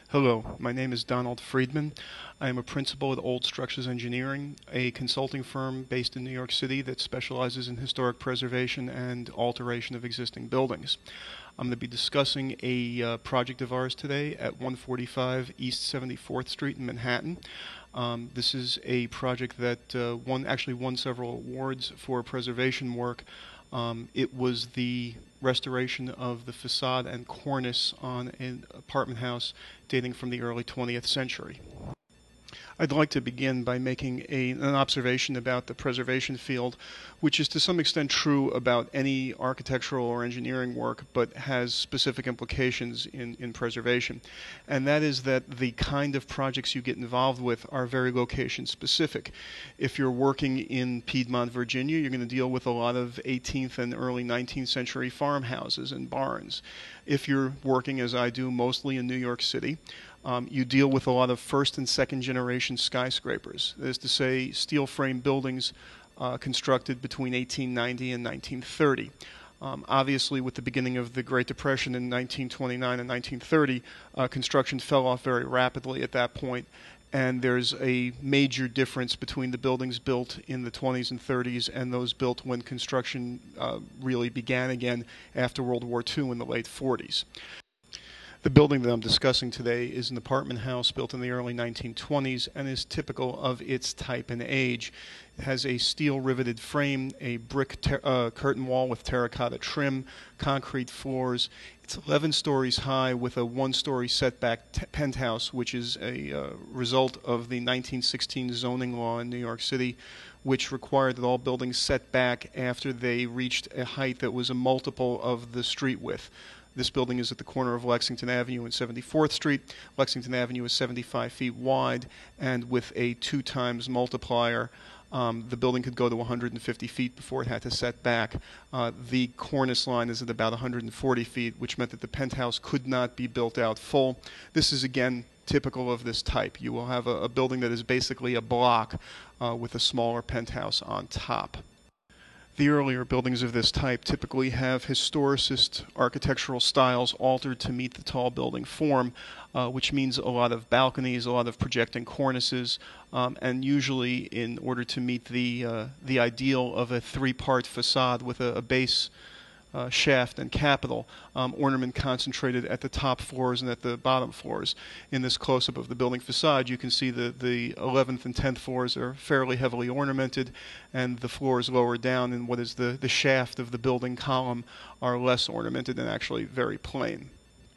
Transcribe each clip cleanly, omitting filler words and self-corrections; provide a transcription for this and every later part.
Hello, my name is Donald Friedman. I am a principal at Old Structures Engineering, a consulting firm based in New York City that specializes in historic preservation and alteration of existing buildings. I'm going to be discussing a project of ours today at 145 East 74th Street in Manhattan. This is a project that actually won several awards for preservation work. It was the restoration of the facade and cornice on an apartment house dating from the early 20th century. I'd like to begin by making an observation about the preservation field, which is to some extent true about any architectural or engineering work, but has specific implications in preservation. And that is that the kind of projects you get involved with are very location specific. If you're working in Piedmont, Virginia, you're going to deal with a lot of 18th and early 19th century farmhouses and barns. If you're working, as I do, mostly in New York City, you deal with a lot of first and second generation skyscrapers. That is to say, steel frame buildings constructed between 1890 and 1930. Obviously, with the beginning of the Great Depression in 1929 and 1930, construction fell off very rapidly at that point, and there's a major difference between the buildings built in the 20s and 30s and those built when construction really began again after World War II in the late 40s. The building that I'm discussing today is an apartment house built in the early 1920s and is typical of its type and age. It has a steel riveted frame, a brick curtain wall with terracotta trim, concrete floors. It's 11 stories high with a one-story setback penthouse, which is a result of the 1916 zoning law in New York City, which required that all buildings set back after they reached a height that was a multiple of the street width. This building is at the corner of Lexington Avenue and 74th Street. Lexington Avenue is 75 feet wide, and with a 2 times multiplier, the building could go to 150 feet before it had to set back. The cornice line is at about 140 feet, which meant that the penthouse could not be built out full. This is, again, typical of this type. You will have a building that is basically a block with a smaller penthouse on top. The earlier buildings of this type typically have historicist architectural styles altered to meet the tall building form, which means a lot of balconies, a lot of projecting cornices, and usually in order to meet the ideal of a 3-part facade with a base shaft and capital, ornament concentrated at the top floors and at the bottom floors. In this close-up of the building facade, you can see the 11th and 10th floors are fairly heavily ornamented, and the floors lower down in what is the shaft of the building column are less ornamented and actually very plain.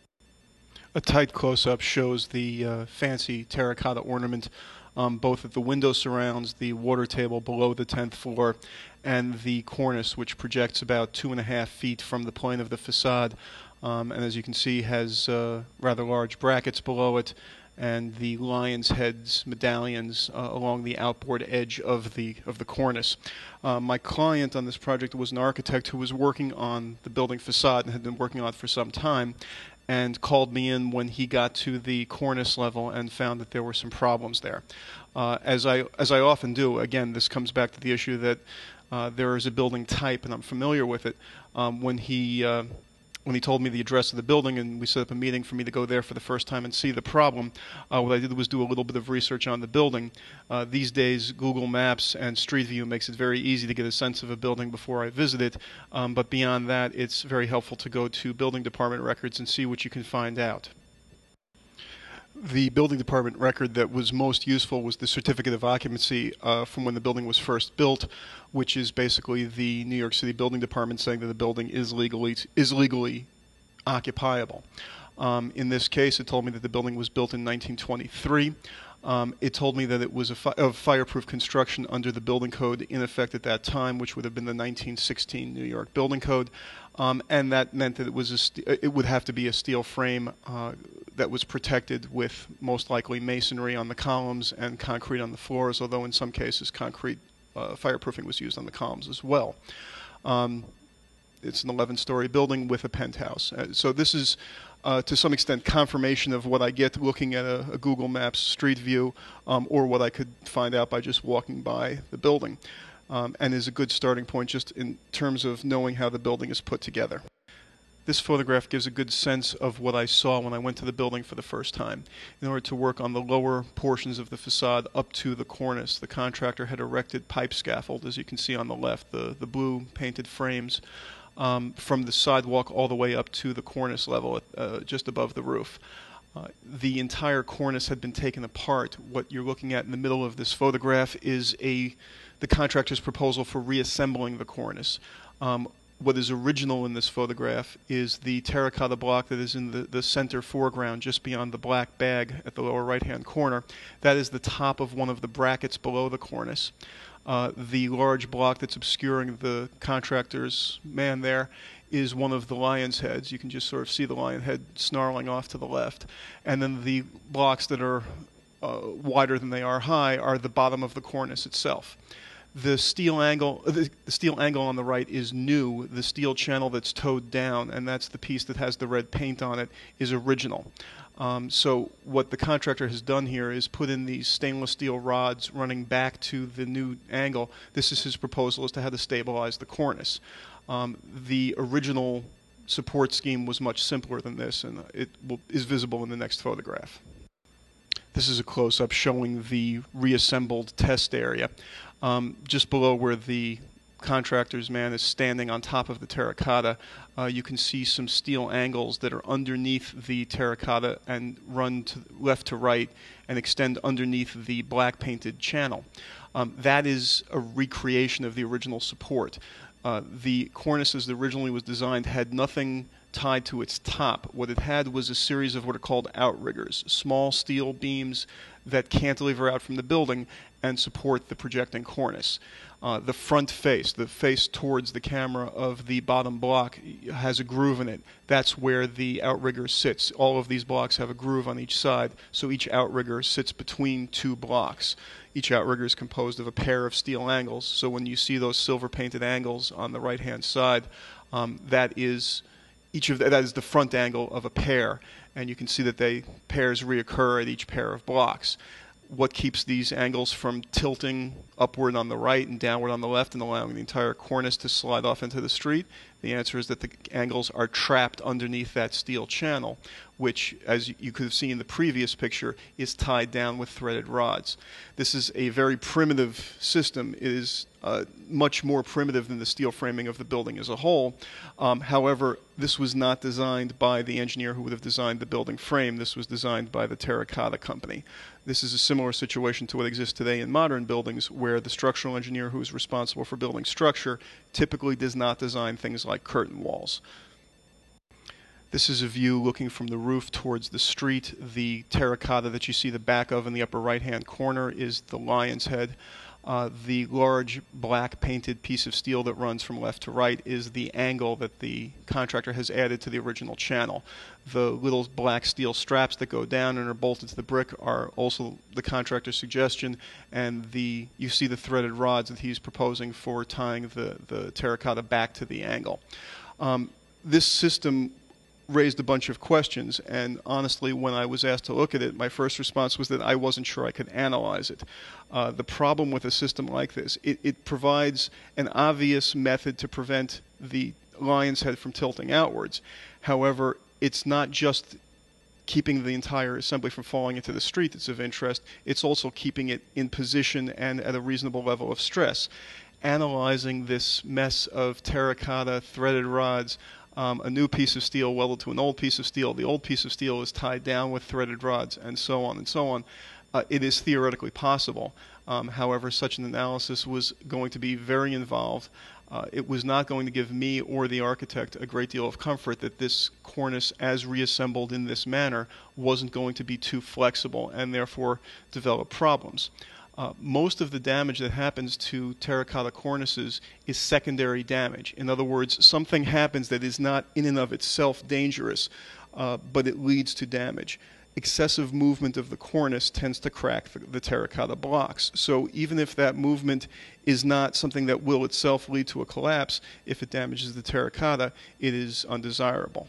A tight close-up shows the fancy terracotta ornament both at the window surrounds, the water table below the 10th floor, and the cornice, which projects about 2.5 feet from the plane of the facade, and as you can see has rather large brackets below it, and the lion's heads medallions along the outboard edge of the cornice. My client on this project was an architect who was working on the building facade and had been working on it for some time, and called me in when he got to the cornice level and found that there were some problems there. As I often do, again, this comes back to the issue that there is a building type, and I'm familiar with it. When he told me the address of the building and we set up a meeting for me to go there for the first time and see the problem, what I did was do a little bit of research on the building. These days, Google Maps and Street View makes it very easy to get a sense of a building before I visit it, but beyond that, it's very helpful to go to building department records and see what you can find out. The building department record that was most useful was the certificate of occupancy from when the building was first built, which is basically the New York City Building Department saying that the building is legally occupiable. In this case, it told me that the building was built in 1923. It told me that it was of fireproof construction under the building code in effect at that time, which would have been the 1916 New York Building Code, and that meant that it would have to be a steel frame that was protected with most likely masonry on the columns and concrete on the floors, although in some cases concrete fireproofing was used on the columns as well. It's an 11-story building with a penthouse. So this is, to some extent, confirmation of what I get looking at a Google Maps Street View, or what I could find out by just walking by the building, and is a good starting point just in terms of knowing how the building is put together. This photograph gives a good sense of what I saw when I went to the building for the first time. In order to work on the lower portions of the facade up to the cornice, the contractor had erected pipe scaffold, as you can see on the left, the blue painted frames, from the sidewalk all the way up to the cornice level, just above the roof. The entire cornice had been taken apart. What you're looking at in the middle of this photograph is the contractor's proposal for reassembling the cornice. What is original in this photograph is the terracotta block that is in the center foreground, just beyond the black bag at the lower right-hand corner. That is the top of one of the brackets below the cornice. The large block that's obscuring the contractor's man there is one of the lion's heads. You can just sort of see the lion head snarling off to the left. And then the blocks that are wider than they are high are the bottom of the cornice itself. The steel angle on the right is new. The steel channel that's towed down, and that's the piece that has the red paint on it, is original. So what the contractor has done here is put in these stainless steel rods running back to the new angle. This is his proposal as to how to stabilize the cornice. The original support scheme was much simpler than this, and it is visible in the next photograph. This is a close-up showing the reassembled test area. Just below where the contractor's man is standing on top of the terracotta, you can see some steel angles that are underneath the terracotta and run left to right and extend underneath the black painted channel. That is a recreation of the original support. The cornice as it originally was designed had nothing tied to its top. What it had was a series of what are called outriggers, small steel beams that cantilever out from the building and support the projecting cornice. The front face, the face towards the camera of the bottom block, has a groove in it. That's where the outrigger sits. All of these blocks have a groove on each side, so each outrigger sits between two blocks. Each outrigger is composed of a pair of steel angles, so when you see those silver painted angles on the right hand side, that is the front angle of a pair, and you can see that pairs reoccur at each pair of blocks. What keeps these angles from tilting upward on the right and downward on the left and allowing the entire cornice to slide off into the street? The answer is that the angles are trapped underneath that steel channel, which, as you could have seen in the previous picture, is tied down with threaded rods. This is a very primitive system. It is much more primitive than the steel framing of the building as a whole. However, this was not designed by the engineer who would have designed the building frame. This was designed by the terracotta company. This is a similar situation to what exists today in modern buildings, where the structural engineer who is responsible for building structure typically does not design things like curtain walls. This is a view looking from the roof towards the street. The terracotta that you see the back of in the upper right-hand corner is the lion's head. The large black painted piece of steel that runs from left to right is the angle that the contractor has added to the original channel. The little black steel straps that go down and are bolted to the brick are also the contractor's suggestion, and you see the threaded rods that he's proposing for tying the terracotta back to the angle. This system raised a bunch of questions, and honestly, when I was asked to look at it, my first response was that I wasn't sure I could analyze it. The problem with a system like this, it provides an obvious method to prevent the lion's head from tilting outwards. However, it's not just keeping the entire assembly from falling into the street that's of interest, it's also keeping it in position and at a reasonable level of stress. Analyzing this mess of terracotta, threaded rods, a new piece of steel welded to an old piece of steel, the old piece of steel is tied down with threaded rods, and so on and so on. It is theoretically possible. However, such an analysis was going to be very involved. It was not going to give me or the architect a great deal of comfort that this cornice, as reassembled in this manner, wasn't going to be too flexible and therefore develop problems. Most of the damage that happens to terracotta cornices is secondary damage. In other words, something happens that is not in and of itself dangerous, but it leads to damage. Excessive movement of the cornice tends to crack the terracotta blocks. So even if that movement is not something that will itself lead to a collapse, if it damages the terracotta, it is undesirable.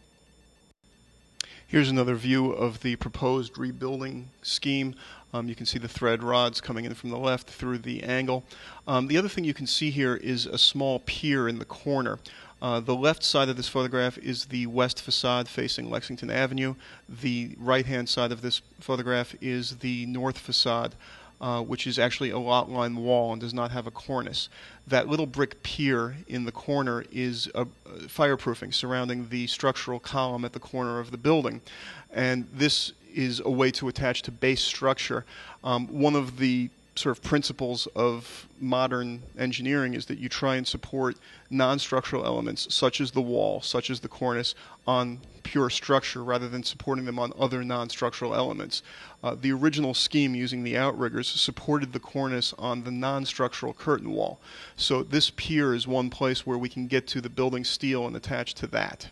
Here's another view of the proposed rebuilding scheme. You can see the thread rods coming in from the left through the angle. The other thing you can see here is a small pier in the corner. The left side of this photograph is the west facade facing Lexington Avenue. The right-hand side of this photograph is the north facade, which is actually a lot line wall and does not have a cornice. That little brick pier in the corner is fireproofing surrounding the structural column at the corner of the building. And this is a way to attach to base structure. One of the sort of principles of modern engineering is that you try and support non-structural elements such as the wall, such as the cornice, on pure structure rather than supporting them on other non-structural elements. The original scheme using the outriggers supported the cornice on the non-structural curtain wall. So this pier is one place where we can get to the building steel and attach to that.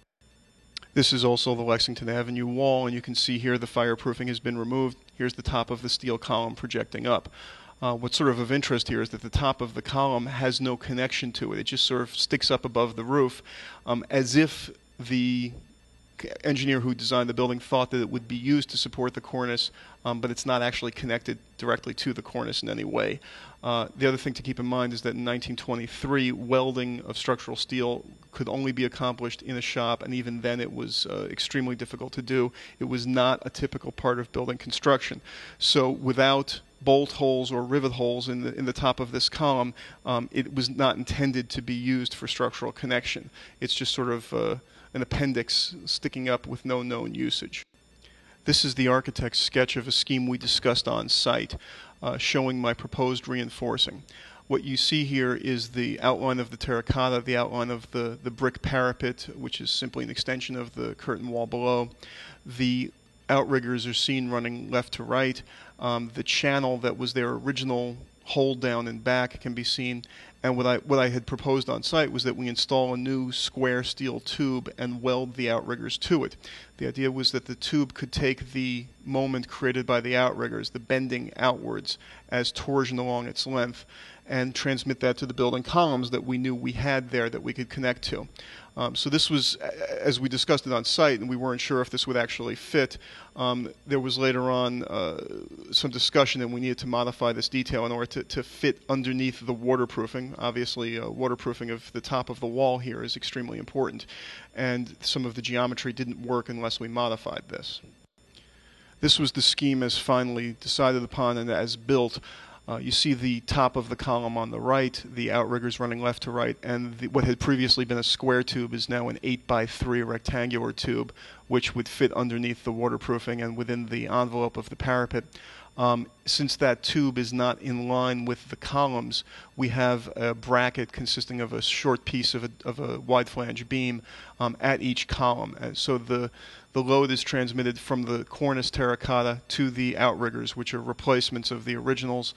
This is also the Lexington Avenue wall, and you can see here the fireproofing has been removed. Here's the top of the steel column projecting up. What's sort of interest here is that the top of the column has no connection to it. It just sort of sticks up above the roof, as if the engineer who designed the building thought that it would be used to support the cornice, but it's not actually connected directly to the cornice in any way. The other thing to keep in mind is that in 1923, welding of structural steel could only be accomplished in a shop, and even then it was extremely difficult to do. It was not a typical part of building construction. So without bolt holes or rivet holes in the top of this column, it was not intended to be used for structural connection. It's just sort of an appendix sticking up with no known usage. This is the architect's sketch of a scheme we discussed on site, showing my proposed reinforcing. What you see here is the outline of the terracotta, the outline of the brick parapet, which is simply an extension of the curtain wall below. The outriggers are seen running left to right. The channel that was their original hold down and back can be seen. And what I had proposed on site was that we install a new square steel tube and weld the outriggers to it. The idea was that the tube could take the moment created by the outriggers, the bending outwards, as torsion along its length, and transmit that to the building columns that we knew we had there that we could connect to. So this was, as we discussed it on site, and we weren't sure if this would actually fit, there was later on some discussion that we needed to modify this detail in order to fit underneath the waterproofing. Obviously, waterproofing of the top of the wall here is extremely important, and some of the geometry didn't work unless we modified this. This was the scheme as finally decided upon and as built. You see the top of the column on the right, the outriggers running left to right, and what had previously been a square tube is now an 8x3 rectangular tube, which would fit underneath the waterproofing and within the envelope of the parapet. Since that tube is not in line with the columns, we have a bracket consisting of a short piece of a wide flange beam at each column. So the load is transmitted from the cornice terracotta to the outriggers, which are replacements of the originals,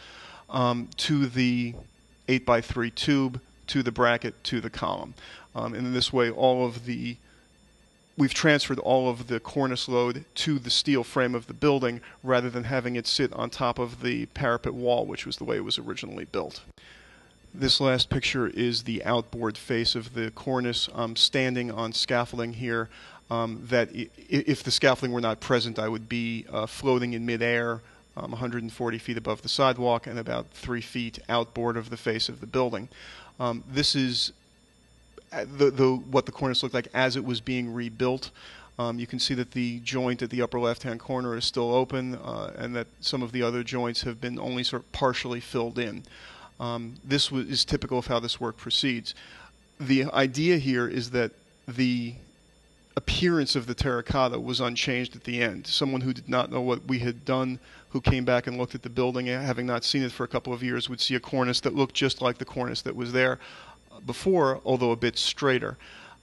to the 8x3 tube, to the bracket, to the column. And in this way, we've transferred all of the cornice load to the steel frame of the building rather than having it sit on top of the parapet wall, which was the way it was originally built. This last picture is the outboard face of the cornice. I'm standing on scaffolding here that if the scaffolding were not present, I would be floating in midair 140 feet above the sidewalk and about 3 feet outboard of the face of the building. This is what the cornice looked like as it was being rebuilt. You can see that the joint at the upper left-hand corner is still open, and that some of the other joints have been only sort of partially filled in. This is typical of how this work proceeds. The idea here is that the appearance of the terracotta was unchanged at the end. Someone who did not know what we had done, who came back and looked at the building, having not seen it for a couple of years, would see a cornice that looked just like the cornice that was there before, although a bit straighter.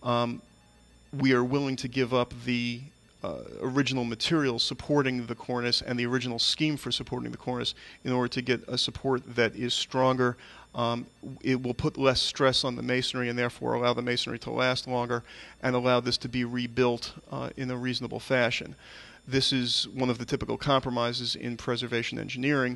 We are willing to give up the original materials supporting the cornice and the original scheme for supporting the cornice in order to get a support that is stronger. It will put less stress on the masonry and therefore allow the masonry to last longer and allow this to be rebuilt in a reasonable fashion. This is one of the typical compromises in preservation engineering.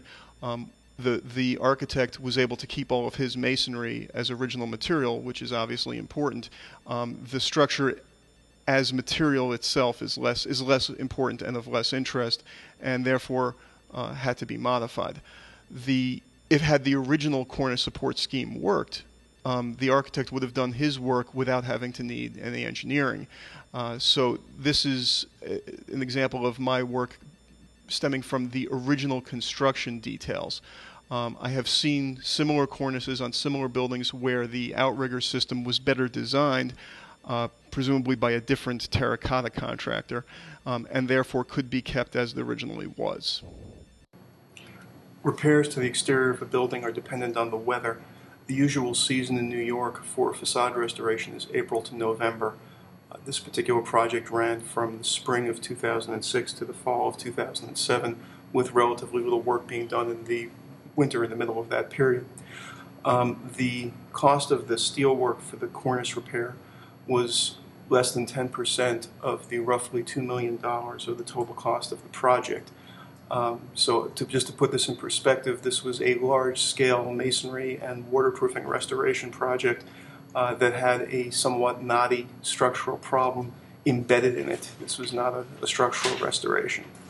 The architect was able to keep all of his masonry as original material, which is obviously important. The structure as material itself is less important and of less interest, and therefore had to be modified. Had the original cornice support scheme worked, the architect would have done his work without having to need any engineering. So this is an example of my work stemming from the original construction details. I have seen similar cornices on similar buildings where the outrigger system was better designed, presumably by a different terracotta contractor, and therefore could be kept as it originally was. Repairs to the exterior of a building are dependent on the weather. The usual season in New York for facade restoration is April to November. This particular project ran from the spring of 2006 to the fall of 2007, with relatively little work being done in the winter in the middle of that period. The cost of the steel work for the cornice repair was less than 10% of the roughly $2 million of the total cost of the project. Just to put this in perspective, this was a large-scale masonry and waterproofing restoration project that had a somewhat knotty structural problem embedded in it. This was not a structural restoration.